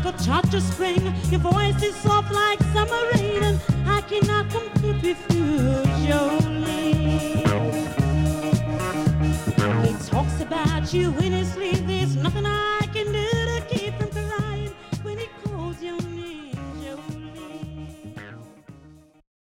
a touch of spring. Your voice is soft like summer rain, and I cannot compete with you, Jolene. He talks about you